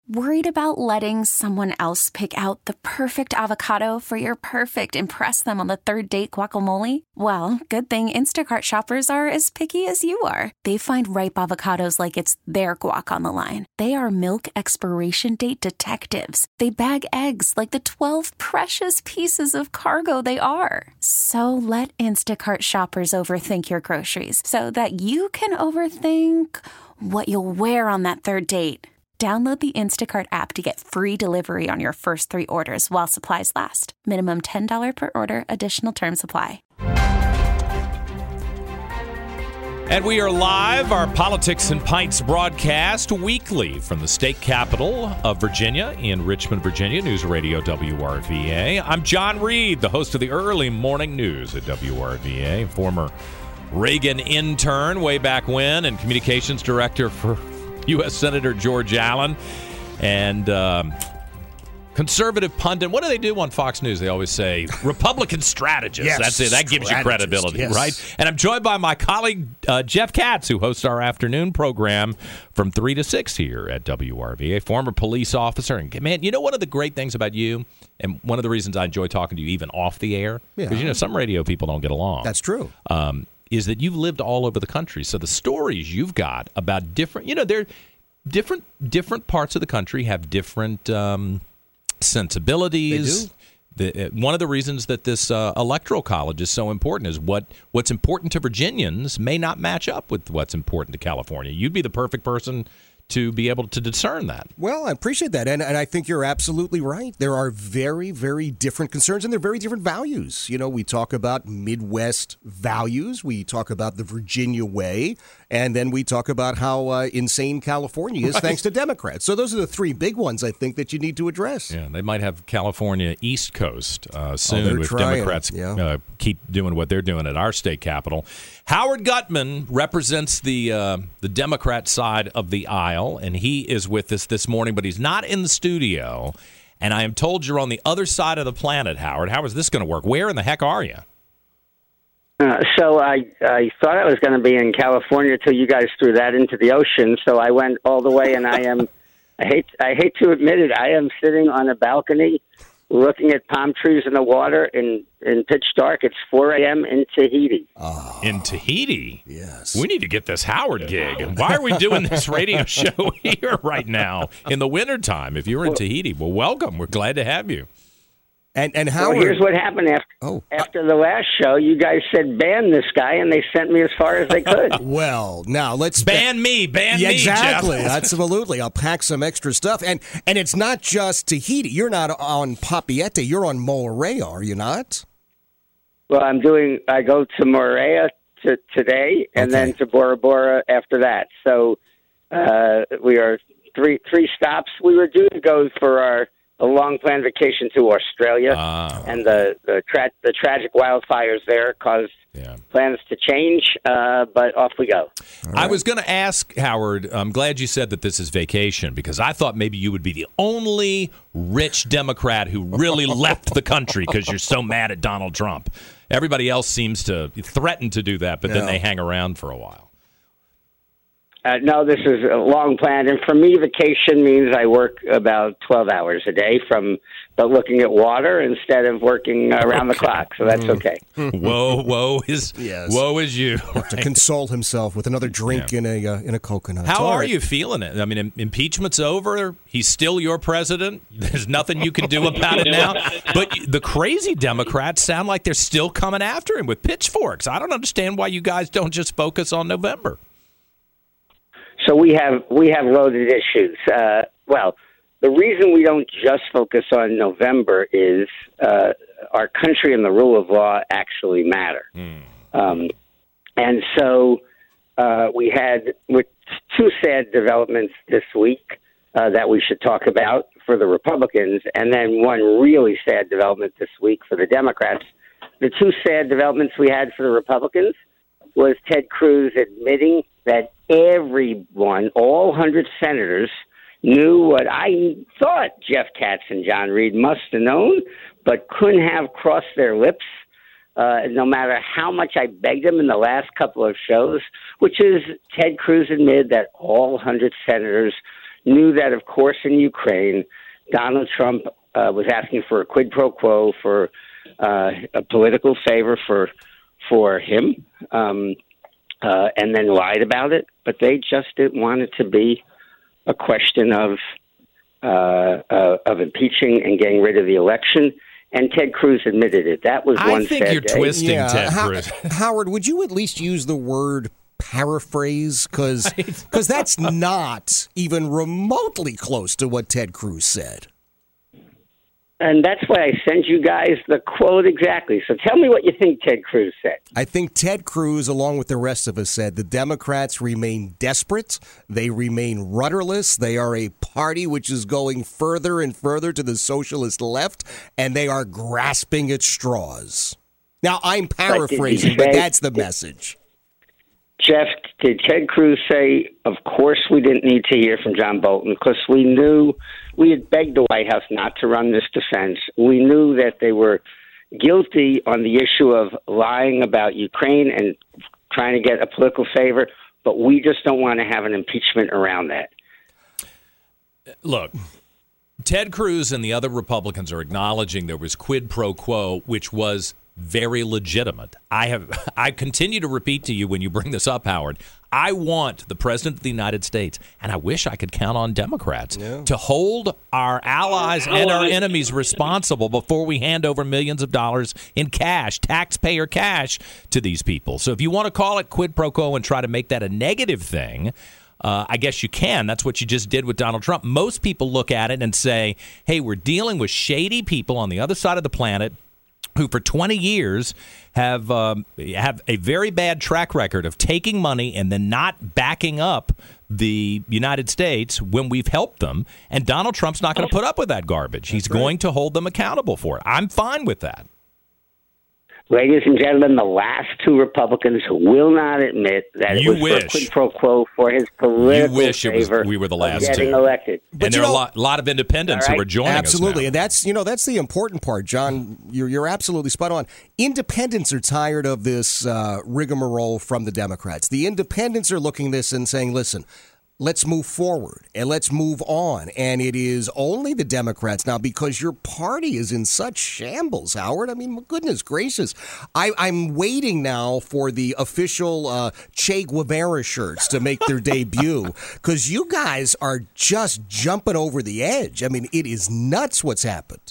Worried about letting someone else pick out the perfect avocado for your perfect impress them on the third date guacamole? Well, good thing Instacart shoppers are as picky as you are. They find ripe avocados like it's their guac on the line. They are milk expiration date detectives. They bag eggs like the 12 precious pieces of cargo they are. So let Instacart shoppers overthink your groceries so that you can overthink what you'll wear on that third date. Download the Instacart app to get free delivery on your first 3 orders while supplies last. Minimum $10 per order. Additional terms apply. And we are live, our Politics and Pints broadcast weekly from the state capital of Virginia in Richmond, Virginia, News Radio WRVA. I'm John Reed, the host of the early morning news at WRVA, former Reagan intern way back when and communications director for U.S. Senator George Allen, and conservative pundit. What do they do on Fox News? They always say Republican strategist. Yes, that's it. That gives you credibility, yes. Right? And I'm joined by my colleague, Jeff Katz, who hosts our afternoon program from 3 to 6 here at WRVA, former police officer. And, man, you know one of the great things about you, and one of the reasons I enjoy talking to you even off the air, because, you know, some radio people don't get along. That's true. Is that you've lived all over the country. So the stories you've got about different, you know, they're different parts of the country have different sensibilities. They do. One of the reasons that this electoral college is so important is what's important to Virginians may not match up with what's important to California. You'd be the perfect person to be able to discern that. Well, I appreciate that. And I think you're absolutely right. There are very, very different concerns, and they're very different values. You know, we talk about Midwest values. We talk about the Virginia way. And then we talk about how insane California is, right, thanks to Democrats. So those are the 3 big ones, I think, that you need to address. Yeah, they might have California East Coast soon if Democrats keep doing what they're doing at our state capital. Howard Gutman represents the Democrat side of the aisle, and he is with us this morning, but he's not in the studio. And I am told you're on the other side of the planet, Howard. How is this going to work? Where in the heck are you? So I thought I was going to be in California till you guys threw that into the ocean. So I went all the way, and I hate to admit it, I am sitting on a balcony looking at palm trees in the water in pitch dark. It's 4 a.m. in Tahiti. Oh. In Tahiti? Yes. We need to get this Howard gig. Why are we doing this radio show here right now in the wintertime? If you were in Tahiti, well, welcome. We're glad to have you. And Howard, well, here's what happened after the last show. You guys said ban this guy, and they sent me as far as they could. Well, now let's ban me, exactly. Jeff. Absolutely. I'll pack some extra stuff, and it's not just Tahiti. You're not on Papeete. You're on Moorea, are you not? Well, I go to Moorea today, and then to Bora Bora after that. So we are three stops. We were due to go for a long-planned vacation to Australia, and the tragic wildfires there caused plans to change, but off we go. Right. I was going to ask, Howard, I'm glad you said that this is vacation, because I thought maybe you would be the only rich Democrat who really left the country because you're so mad at Donald Trump. Everybody else seems to threaten to do that, but then they hang around for a while. No, this is a long plan, and for me, vacation means I work about 12 hours a day but looking at water instead of working around the clock, so that's okay. Woe is you. Right? To console himself with another drink in a coconut. How are you feeling it? I mean, impeachment's over. He's still your president. There's nothing you can do about it now. But the crazy Democrats sound like they're still coming after him with pitchforks. I don't understand why you guys don't just focus on November. So we have loaded issues. Well, the reason we don't just focus on November is our country and the rule of law actually matter. And so we had with 2 sad developments this week that we should talk about for the Republicans, and then one really sad development this week for the Democrats. The 2 sad developments we had for the Republicans was Ted Cruz admitting that everyone, all 100 senators, knew what I thought Jeff Katz and John Reed must have known, but couldn't have crossed their lips, no matter how much I begged them in the last couple of shows, which is Ted Cruz admitted that all 100 senators knew that, of course, in Ukraine, Donald Trump was asking for a quid pro quo for a political favor for him, and then lied about it. But they just didn't want it to be a question of impeaching and getting rid of the election. And Ted Cruz admitted it. That was one. I think you're twisting Ted Cruz. Howard, would you at least use the word paraphrase? Because that's not even remotely close to what Ted Cruz said. And that's why I sent you guys the quote exactly. So tell me what you think Ted Cruz said. I think Ted Cruz, along with the rest of us, said the Democrats remain desperate. They remain rudderless. They are a party which is going further and further to the socialist left, and they are grasping at straws. Now, I'm paraphrasing, but that's the message. Jeff, did Ted Cruz say, of course we didn't need to hear from John Bolton because we knew we had begged the White House not to run this defense. We knew that they were guilty on the issue of lying about Ukraine and trying to get a political favor, but we just don't want to have an impeachment around that. Look, Ted Cruz and the other Republicans are acknowledging there was quid pro quo, which was very legitimate. I continue to repeat to you when you bring this up, Howard, I want the President of the United States, and I wish I could count on Democrats, to hold our allies and our enemies responsible before we hand over millions of dollars in cash, taxpayer cash, to these people. So if you want to call it quid pro quo and try to make that a negative thing, I guess you can. That's what you just did with Donald Trump. Most people look at it and say, hey, we're dealing with shady people on the other side of the planet who for 20 years have a very bad track record of taking money and then not backing up the United States when we've helped them. And Donald Trump's not going to put up with that garbage. He's going to hold them accountable for it. I'm fine with that. Ladies and gentlemen, the last two Republicans who will not admit that it was for a quid pro quo for his political favor we were the last getting two. Elected. And there are a lot of independents who are joining absolutely. us now. And that's the important part, John. You're absolutely spot on. Independents are tired of this rigmarole from the Democrats. The independents are looking at this and saying, listen, let's move forward and let's move on. And it is only the Democrats now because your party is in such shambles, Howard. I mean, goodness gracious. I'm waiting now for the official Che Guevara shirts to make their debut because you guys are just jumping over the edge. I mean, it is nuts what's happened.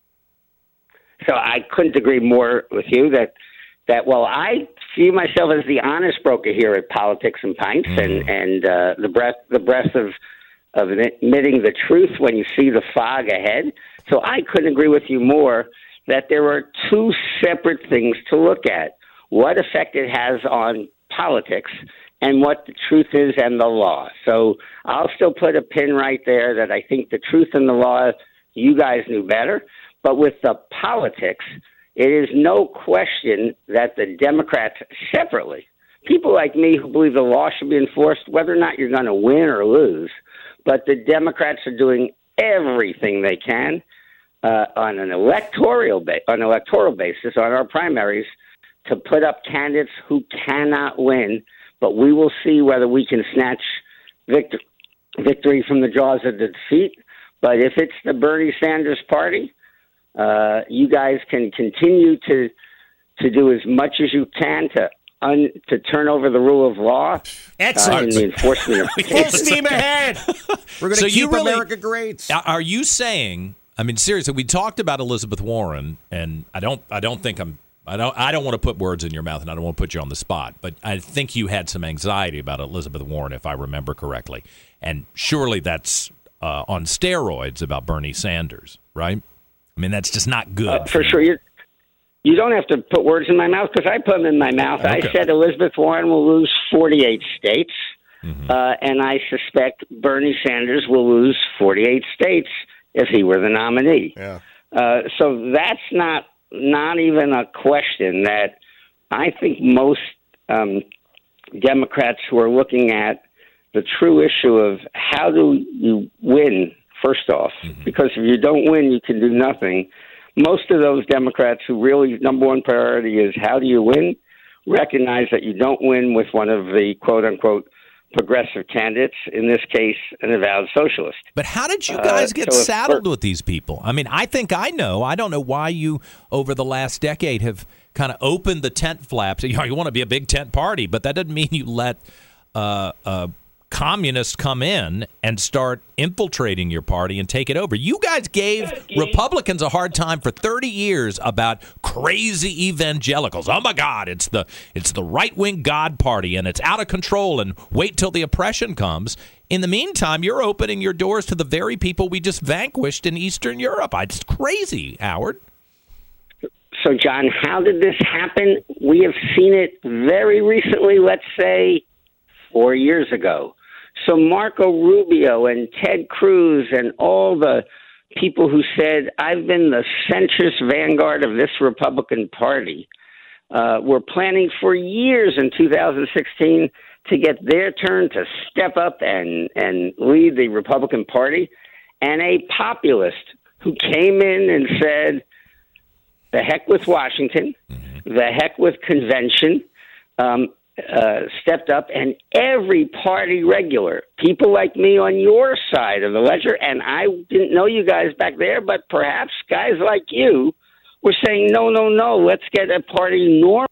So I couldn't agree more with you that while I see myself as the honest broker here at Politics and Pints, and the breadth of admitting the truth when you see the fog ahead. So I couldn't agree with you more that there are two separate things to look at: what effect it has on politics and what the truth is and the law. So I'll still put a pin right there that I think the truth and the law, you guys knew better. But with the politics, it is no question that the Democrats separately, people like me who believe the law should be enforced, whether or not you're going to win or lose, but the Democrats are doing everything they can on an electoral basis, on our primaries, to put up candidates who cannot win. But we will see whether we can snatch victory from the jaws of the defeat. But if it's the Bernie Sanders party, you guys can continue to do as much as you can to turn over the rule of law. Excellent. In the enforcement of full steam ahead. We're going to keep America great. Are you saying? I mean, seriously, we talked about Elizabeth Warren, and I don't want to put words in your mouth, and I don't want to put you on the spot, but I think you had some anxiety about Elizabeth Warren, if I remember correctly, and surely that's on steroids about Bernie Sanders, right? I mean, that's just not good. For sure. You don't have to put words in my mouth because I put them in my mouth. Okay. I said Elizabeth Warren will lose 48 states, and I suspect Bernie Sanders will lose 48 states if he were the nominee. Yeah. So that's not even a question that I think most Democrats who are looking at the true issue of how do you win, first off, because if you don't win, you can do nothing. Most of those Democrats who really number one priority is how do you win, recognize that you don't win with one of the quote-unquote progressive candidates, in this case, an avowed socialist. But how did you guys get saddled with these people? I mean, I think I know. I don't know why you, over the last decade, have kind of opened the tent flaps. You want to be a big tent party, but that doesn't mean you let communists come in and start infiltrating your party and take it over. You guys gave Republicans a hard time for 30 years about crazy evangelicals. Oh my God, it's the right-wing God party and it's out of control, and wait till the oppression comes. In the meantime, you're opening your doors to the very people we just vanquished in Eastern Europe. It's crazy, Howard. So, John, how did this happen? We have seen it very recently, let's say 4 years ago. So Marco Rubio and Ted Cruz and all the people who said, I've been the centrist vanguard of this Republican Party, were planning for years in 2016 to get their turn to step up and lead the Republican Party. And a populist who came in and said, the heck with Washington, the heck with convention, stepped up, and every party regular, people like me on your side of the ledger, and I didn't know you guys back there, but perhaps guys like you were saying, no, let's get a party normal.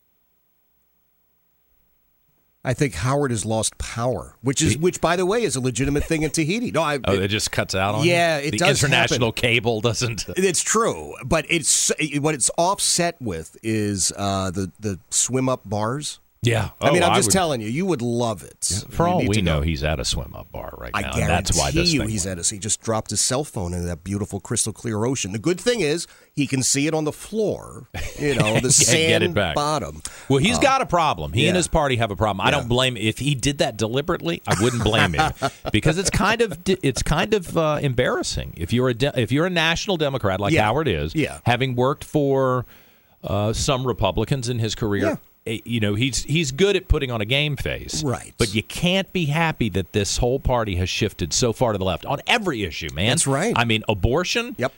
I think Howard has lost power, which, by the way, is a legitimate thing in Tahiti. No, it just cuts out on yeah, you? It the does international happen. Cable doesn't. It's true, but what it's offset with is the swim up bars. Yeah. I mean, I'm just telling you, you would love it. Yeah, for all we know, he's at a swim-up bar right now. I guarantee that's why this you thing he's went. he just dropped his cell phone into that beautiful crystal clear ocean. The good thing is he can see it on the floor, the sand get it back. bottom. Well, he's got a problem. He and his party have a problem. I Yeah. don't blame him. If he did that deliberately, I wouldn't blame him because it's kind of embarrassing. If you're a national Democrat like Howard is, having worked for some Republicans in his career. Yeah. He's good at putting on a game face. Right. But you can't be happy that this whole party has shifted so far to the left on every issue, man. That's right. I mean, abortion. Yep.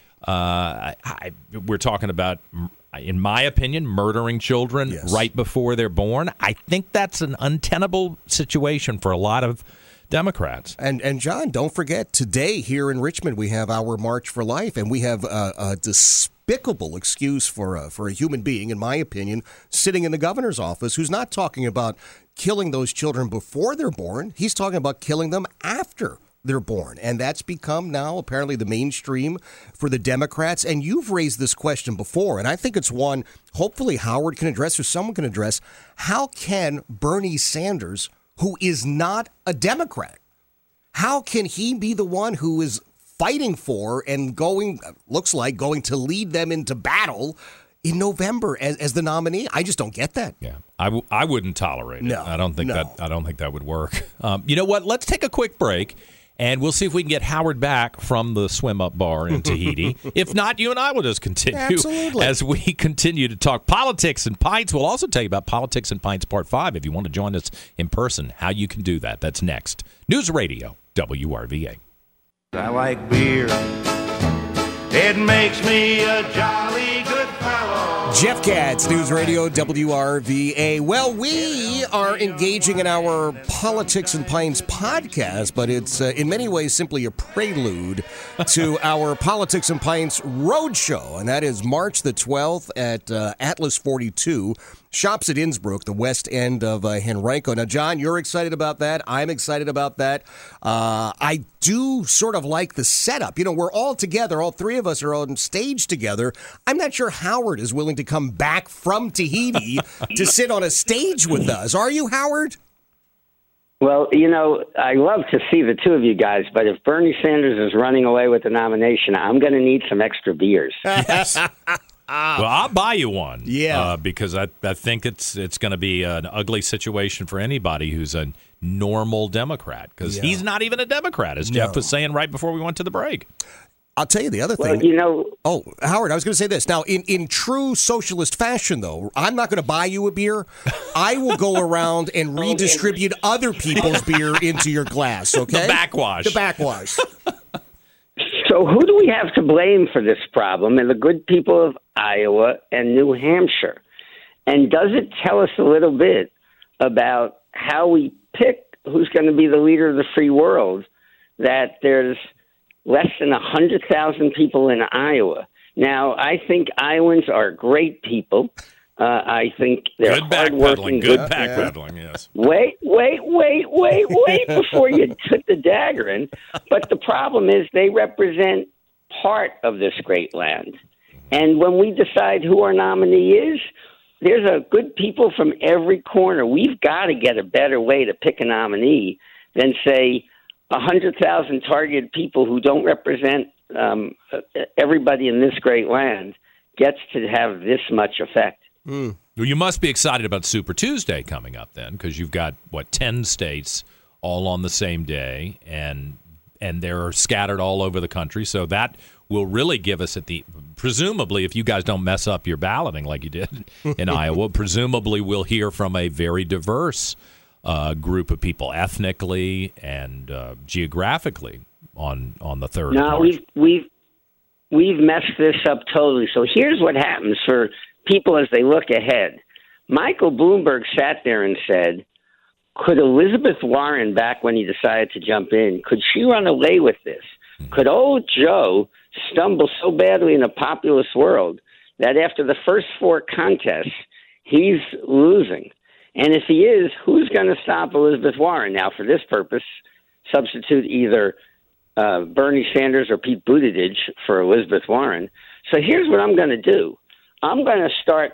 We're talking about, in my opinion, murdering children right before they're born. I think that's an untenable situation for a lot of Democrats. And John, don't forget, today here in Richmond, we have our March for Life, and we have a despicable excuse for a human being, in my opinion, sitting in the governor's office who's not talking about killing those children before they're born. He's talking about killing them after they're born. And that's become now apparently the mainstream for the Democrats. And you've raised this question before, and I think it's one hopefully Howard can address or someone can address. How can Bernie Sanders, who is not a Democrat, how can he be the one who is fighting for and going to lead them into battle in November as the nominee? I just don't get that. Yeah, I wouldn't tolerate it. No, I don't think that would work. You know what? Let's take a quick break, and we'll see if we can get Howard back from the swim-up bar in Tahiti. If not, you and I will just continue as we continue to talk politics and pints. We'll also tell you about Politics and Pints Part 5 if you want to join us in person, how you can do that. That's next. News Radio, WRVA. I like beer. It makes me a jolly good fellow. Jeff Katz, News Radio WRVA. Well, we are engaging in our Politics and Pints podcast, but it's in many ways simply a prelude to our Politics and Pints Roadshow, and that is March the 12th at Atlas 42. Shops at Innsbruck, the west end of Henrico. Now, John, you're excited about that. I'm excited about that. I do sort of like the setup. We're all together. All three of us are on stage together. I'm not sure Howard is willing to come back from Tahiti to sit on a stage with us. Are you, Howard? Well, I love to see the two of you guys, but if Bernie Sanders is running away with the nomination, I'm going to need some extra beers. Yes. Well, I'll buy you one. Yeah. Because I think it's going to be an ugly situation for anybody who's a normal Democrat, because he's not even a Democrat, as Jeff was saying right before we went to the break. I'll tell you the other thing. Oh, Howard, I was going to say this. Now, in true socialist fashion, though, I'm not going to buy you a beer. I will go around and redistribute other people's beer into your glass, okay? The backwash. The backwash. So who do we have to blame for this problem? And the good people of Iowa and New Hampshire. And does it tell us a little bit about how we pick who's going to be the leader of the free world, that there's less than 100,000 people in Iowa. Now, I think Iowans are great people. I think they're hardworking. Good backpedaling, yes. Wait before you put the dagger in. But the problem is they represent part of this great land. And when we decide who our nominee is, there's a good people from every corner. We've got to get a better way to pick a nominee than, say, 100,000 targeted people who don't represent everybody in this great land gets to have this much effect. Well, you must be excited about Super Tuesday coming up then, because you've got, 10 states all on the same day, and they're scattered all over the country. So that will really give us presumably, if you guys don't mess up your balloting like you did in Iowa, presumably we'll hear from a very diverse group of people, ethnically and geographically, on the third. No, we've messed this up totally. So here's what happens for people as they look ahead. Michael Bloomberg sat there and said, could Elizabeth Warren, back when he decided to jump in, could she run away with this? Could old Joe stumble so badly in a populist world that after the first 4 contests, he's losing? And if he is, who's going to stop Elizabeth Warren? Now, for this purpose, substitute either Bernie Sanders or Pete Buttigieg for Elizabeth Warren. So here's what I'm going to do. I'm going to start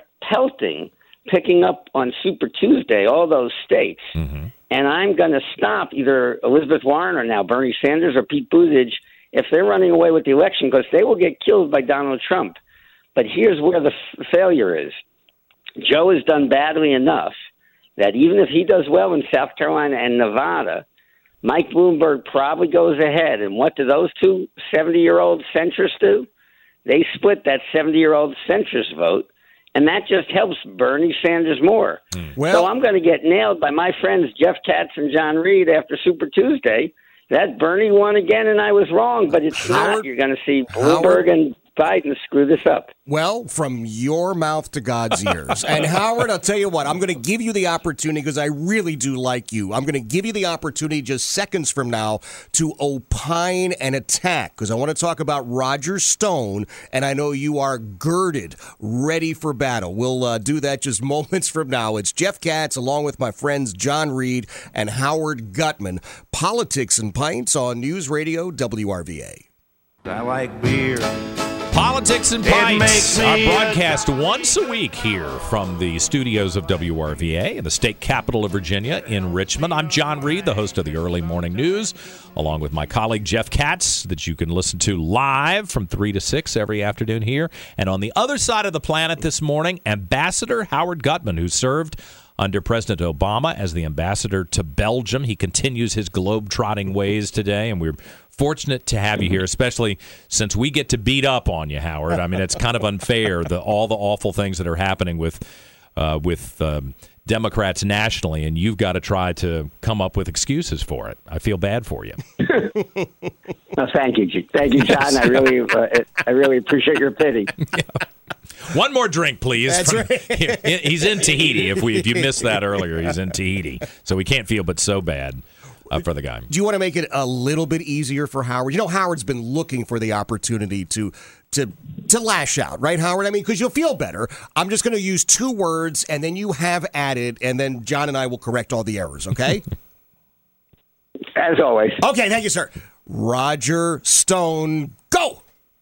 picking up on Super Tuesday, all those states, and I'm going to stop either Elizabeth Warren or now Bernie Sanders or Pete Buttigieg if they're running away with the election, because they will get killed by Donald Trump. But here's where the failure is. Joe has done badly enough that even if he does well in South Carolina and Nevada, Mike Bloomberg probably goes ahead. And what do those two 70-year-old centrists do? They split that 70-year-old centrist vote, and that just helps Bernie Sanders more. So I'm going to get nailed by my friends Jeff Katz and John Reed after Super Tuesday. That Bernie won again, and I was wrong, but it's not. You're going to see Bloomberg and Biden screw this up. Well, from your mouth to God's ears. And Howard, I'll tell you what, I'm going to give you the opportunity, because I really do like you. I'm going to give you the opportunity just seconds from now to opine and attack, because I want to talk about Roger Stone, and I know you are girded, ready for battle. We'll do that just moments from now. It's Jeff Katz, along with my friends John Reed and Howard Gutman. Politics and Pints on News Radio WRVA. I like beer. Politics and Pints, our broadcast once a week here from the studios of WRVA in the state capital of Virginia in Richmond. I'm John Reed, the host of the Early Morning News, along with my colleague Jeff Katz, that you can listen to live from 3 to 6 every afternoon here. And on the other side of the planet this morning, Ambassador Howard Gutman, who served under President Obama as the ambassador to Belgium. He continues his globe-trotting ways today, and we're fortunate to have you here, especially since we get to beat up on you, Howard. I mean, it's kind of unfair, all the awful things that are happening with Democrats nationally, and you've got to try to come up with excuses for it. I feel bad for you. Well, thank you, John. I really appreciate your pity. Yeah. One more drink, please. That's right. He's in Tahiti. If you missed that earlier, he's in Tahiti, so we can't feel but so bad for the guy. Do you want to make it a little bit easier for Howard? You know, Howard's been looking for the opportunity to lash out, right, Howard? I mean, because you'll feel better. I'm just going to use 2 words, and then you have added, and then John and I will correct all the errors, okay? As always. Okay, thank you, sir. Roger Stone, go!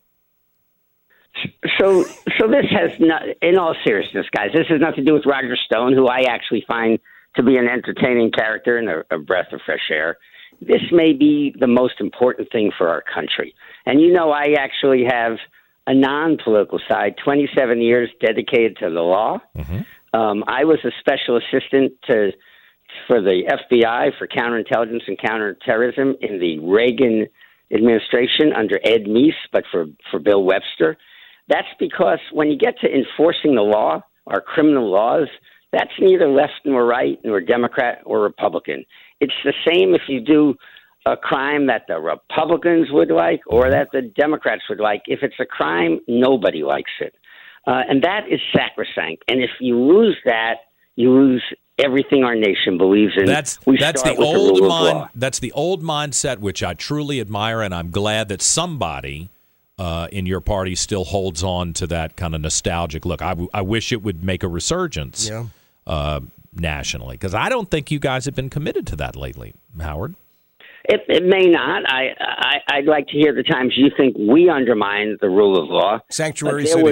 So this has not, in all seriousness, guys, this has nothing to do with Roger Stone, who I actually find to be an entertaining character and a breath of fresh air. This may be the most important thing for our country. And, you know, I actually have a non-political side, 27 years dedicated to the law. I was a special assistant for the FBI for counterintelligence and counterterrorism in the Reagan administration under Ed Meese, but for Bill Webster. That's because when you get to enforcing the law, our criminal laws, that's neither left nor right, nor Democrat or Republican. It's the same if you do a crime that the Republicans would like or that the Democrats would like. If it's a crime, nobody likes it. And that is sacrosanct. And if you lose that, you lose everything our nation believes in. That's the old mindset, which I truly admire, and I'm glad that somebody in your party still holds on to that kind of nostalgic look. I wish it would make a resurgence nationally, because I don't think you guys have been committed to that lately, Howard. It may not. I'd like to hear the times you think we undermine the rule of law. Sanctuary cities.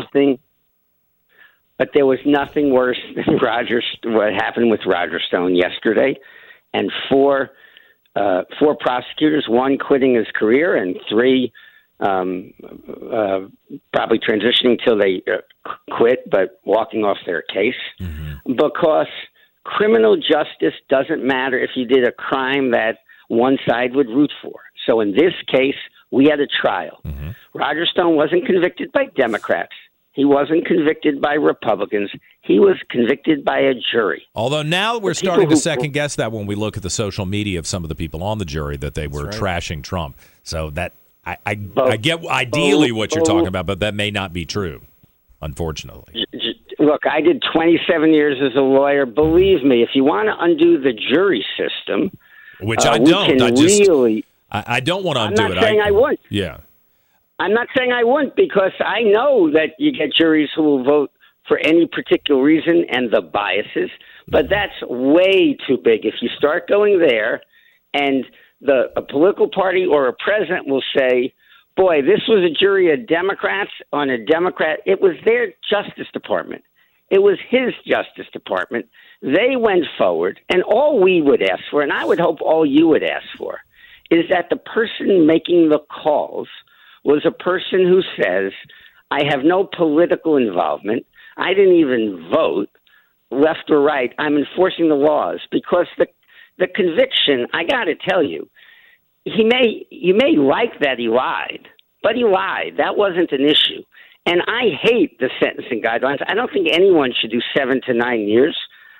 But there was nothing worse than what happened with Roger Stone yesterday, and four prosecutors, one quitting his career, and three probably transitioning till they quit, but walking off their case, because criminal justice doesn't matter if you did a crime that one side would root for. So in this case, we had a trial. Roger Stone wasn't convicted by Democrats. He wasn't convicted by Republicans. He was convicted by a jury. Although now we're starting to second guess that when we look at the social media of some of the people on the jury, that they were trashing Trump. So that I get ideally what you're talking about, but that may not be true, unfortunately. Look, I did 27 years as a lawyer. Believe me, if you want to undo the jury system, which I don't, I don't want to undo it. I'm not saying I wouldn't. Yeah. I'm not saying I wouldn't, because I know that you get juries who will vote for any particular reason and the biases, but that's way too big. If you start going there, and a political party or a president will say, boy, this was a jury of Democrats on a Democrat. It was their Justice Department. It was his Justice Department. They went forward, and all we would ask for, and I would hope all you would ask for, is that the person making the calls was a person who says, I have no political involvement. I didn't even vote, left or right. I'm enforcing the laws. Because the conviction, I got to tell you, you may like that he lied, but he lied. That wasn't an issue. And I hate the sentencing guidelines. I don't think anyone should do 7 to 9 years.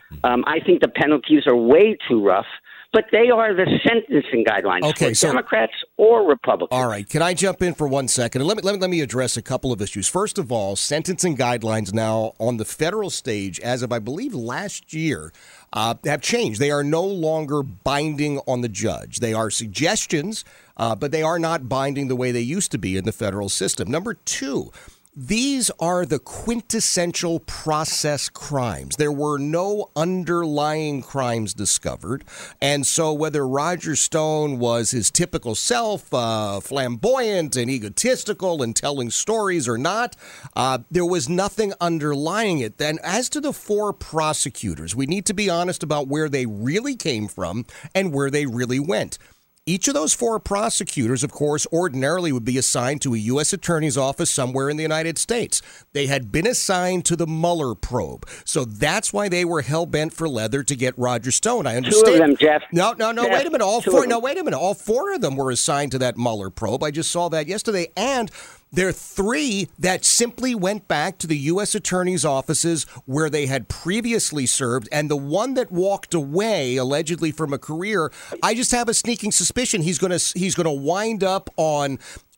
I think the penalties are way too rough. But they are the sentencing guidelines for Democrats or Republicans. All right. Can I jump in for 1 second? And let me address a couple of issues. First of all, sentencing guidelines now on the federal stage, as of, I believe, last year, have changed. They are no longer binding on the judge. They are suggestions, but they are not binding the way they used to be in the federal system. Number two, these are the quintessential process crimes. There were no underlying crimes discovered. And so whether Roger Stone was his typical self, flamboyant and egotistical and telling stories or not, there was nothing underlying it. Then as to the four prosecutors, we need to be honest about where they really came from and where they really went. Each of those four prosecutors, of course, ordinarily would be assigned to a U.S. attorney's office somewhere in the United States. They had been assigned to the Mueller probe. So that's why they were hell-bent for leather to get Roger Stone. I understand. Two of them, Jeff. No, Jeff, wait a minute. All four of them were assigned to that Mueller probe. I just saw that yesterday. And there are three that simply went back to the U.S. attorney's offices where they had previously served. And the one that walked away, allegedly from a career, I just have a sneaking suspicion he's going to wind up on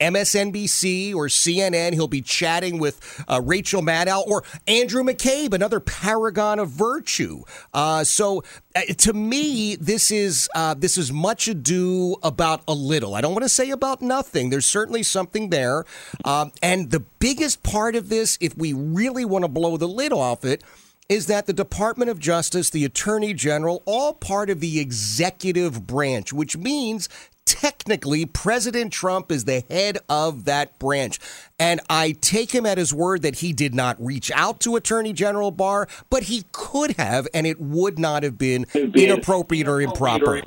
MSNBC or CNN. He'll be chatting with Rachel Maddow or Andrew McCabe, another paragon of virtue. So to me, this is much ado about a little. I don't want to say about nothing. There's certainly something there. And the biggest part of this, if we really want to blow the lid off it, is that the Department of Justice, the Attorney General, all part of the executive branch, which means technically President Trump is the head of that branch. And I take him at his word that he did not reach out to Attorney General Barr, but he could have, and it would not have been inappropriate or improper.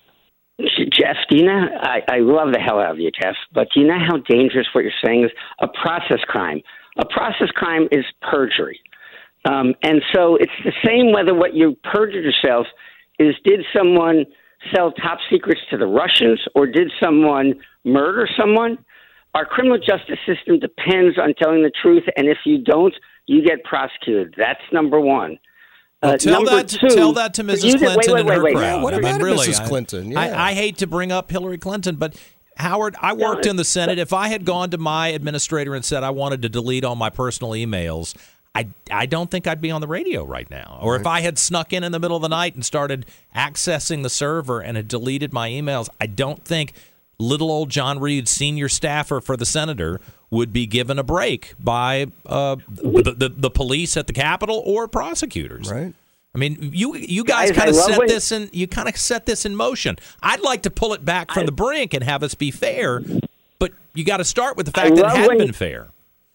Jeff, do you know, I love the hell out of you, Jeff, but do you know how dangerous what you're saying is? A process crime. A process crime is perjury. And so it's the same whether what you perjured yourself is, did someone sell top secrets to the Russians or did someone murder someone? Our criminal justice system depends on telling the truth, and if you don't, you get prosecuted. That's number one. Tell that to Mrs. Clinton and her crowd. What about Mrs. Clinton? Yeah. I hate to bring up Hillary Clinton, but Howard, I worked in the Senate. If I had gone to my administrator and said I wanted to delete all my personal emails, I don't think I'd be on the radio right now. Or if I had snuck in the middle of the night and started accessing the server and had deleted my emails, I don't think little old John Reed, senior staffer for the senator, would be given a break by the police at the Capitol or prosecutors. Right. I mean, you guys kind of set this in motion. I'd like to pull it back from the brink and have us be fair, but you got to start with the fact that it hadn't been fair.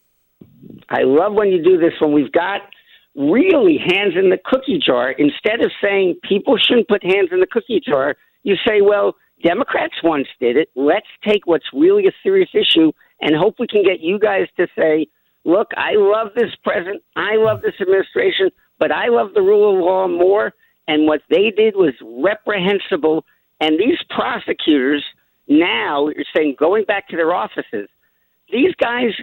I love when you do this, when we've got really hands in the cookie jar. Instead of saying people shouldn't put hands in the cookie jar, you say, well, Democrats once did it. Let's take what's really a serious issue and hope we can get you guys to say, look, I love this president, I love this administration, but I love the rule of law more, and what they did was reprehensible. And these prosecutors now, you're saying, going back to their offices, these guys...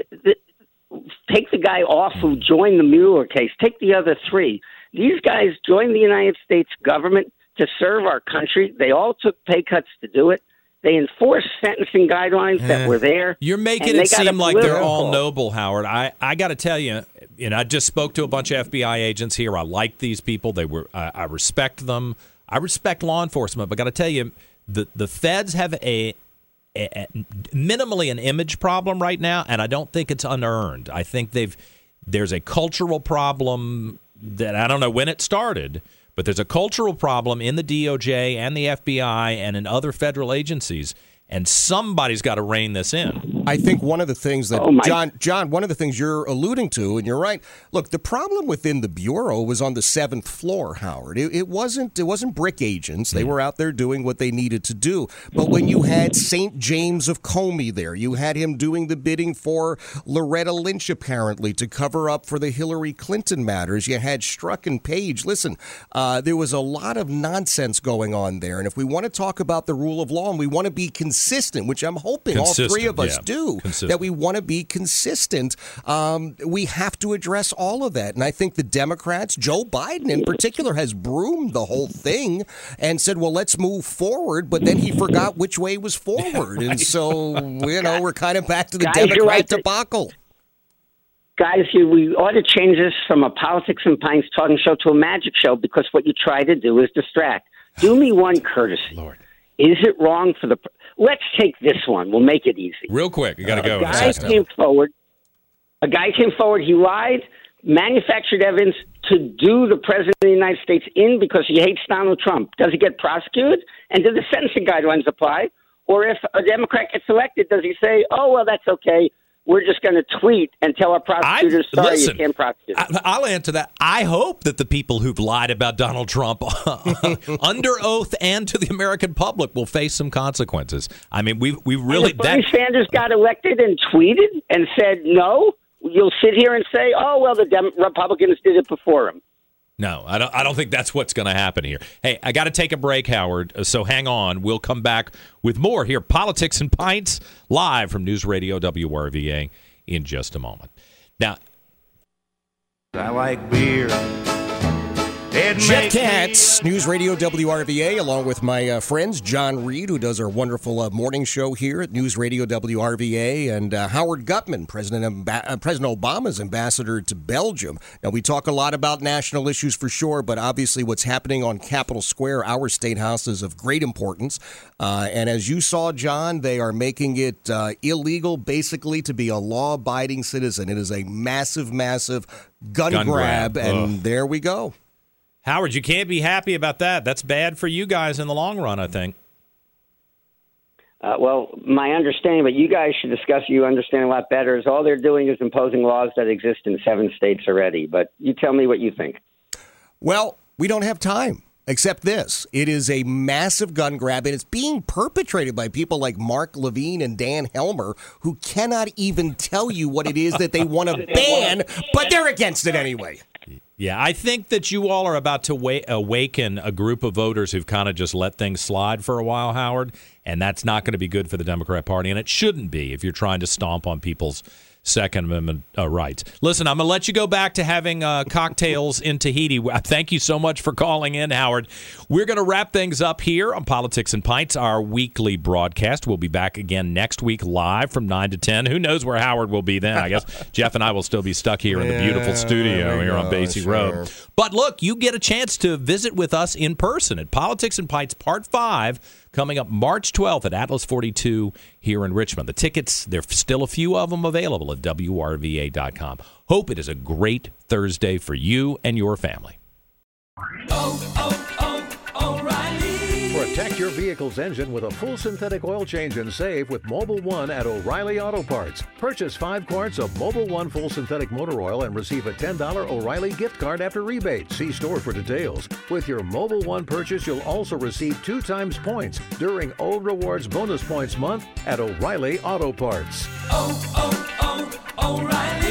Take the guy off who joined the Mueller case. Take the other three. These guys joined the United States government to serve our country. They all took pay cuts to do it. They enforced sentencing guidelines that were there. You're making it seem like they're all noble, Howard. I got to tell you, I just spoke to a bunch of FBI agents here. I like these people. I respect them. I respect law enforcement. But I got to tell you, the feds have minimally an image problem right now, and I don't think it's unearned. I think there's a cultural problem that I don't know when it started, but there's a cultural problem in the DOJ and the FBI and in other federal agencies, and somebody's got to rein this in. I think one of the things that, John, one of the things you're alluding to, and you're right, look, the problem within the Bureau was on the 7th floor, Howard. It wasn't brick agents. They were out there doing what they needed to do. But when you had St. James of Comey there, you had him doing the bidding for Loretta Lynch, apparently, to cover up for the Hillary Clinton matters. You had Strzok and Page. Listen, there was a lot of nonsense going on there. And if we want to talk about the rule of law and we want to be consistent, which I'm hoping all three of us do, that we want to be consistent, we have to address all of that. And I think the Democrats, Joe Biden in particular, has broomed the whole thing and said, well, let's move forward. But then he forgot which way was forward. And so, we're kind of back to the Democrat debacle. Guys, we ought to change this from a Politics and Pints talking show to a magic show, because what you try to do is distract. Do me one courtesy. Lord. Is it wrong for let's take this one. We'll make it easy. Real quick. You got to go. A guy came forward. He lied, manufactured evidence to do the president of the United States in because he hates Donald Trump. Does he get prosecuted? And do the sentencing guidelines apply? Or if a Democrat gets elected, does he say, oh, well, that's okay, we're just going to tweet and tell our prosecutors, you can't prosecute? I'll answer that. I hope that the people who've lied about Donald Trump under oath and to the American public will face some consequences. I mean, we really... If Bernie Sanders got elected and tweeted and said no, you'll sit here and say, oh, well, the Republicans did it before him. No, I don't think that's what's going to happen here. Hey, I got to take a break, Howard, so hang on. We'll come back with more here. Politics and Pints, live from News Radio WRVA in just a moment. Now, I like beer. Jeff Katz, News Radio WRVA, along with my friends, John Reed, who does our wonderful morning show here at News Radio WRVA, and Howard Gutman, President Obama's ambassador to Belgium. Now, we talk a lot about national issues for sure, but obviously what's happening on Capitol Square, our state house, is of great importance. And as you saw, John, they are making it illegal, basically, to be a law-abiding citizen. It is a massive, massive gun grab, and there we go. Howard, you can't be happy about that. That's bad for you guys in the long run, I think. Well, my understanding, but you guys should discuss, you understand a lot better, is all they're doing is imposing laws that exist in 7 states already. But you tell me what you think. Well, we don't have time. Except this. It is a massive gun grab, and it's being perpetrated by people like Mark Levine and Dan Helmer, who cannot even tell you what it is that they want to ban, but they're against it anyway. Yeah, I think that you all are about to awaken a group of voters who've kind of just let things slide for a while, Howard, and that's not going to be good for the Democrat Party, and it shouldn't be if you're trying to stomp on people's Second Amendment rights. Listen, I'm going to let you go back to having cocktails in Tahiti. Thank you so much for calling in, Howard. We're going to wrap things up here on Politics and Pints, our weekly broadcast. We'll be back again next week live from 9 to 10. Who knows where Howard will be then? I guess Jeff and I will still be stuck here in the beautiful studio here on Basie Road. But look, you get a chance to visit with us in person at Politics and Pints Part 5 coming up March 12th at Atlas 42 here in Richmond. The tickets, there's still a few of them available at WRVA.com. Hope it is a great Thursday for you and your family. O'Reilly. Protect your vehicle's engine with a full synthetic oil change and save with Mobil 1 at O'Reilly Auto Parts. Purchase 5 quarts of Mobil 1 full synthetic motor oil and receive a $10 O'Reilly gift card after rebate. See store for details. With your Mobil 1 purchase, you'll also receive 2 times points during Old Rewards Bonus Points Month at O'Reilly Auto Parts. O'Reilly.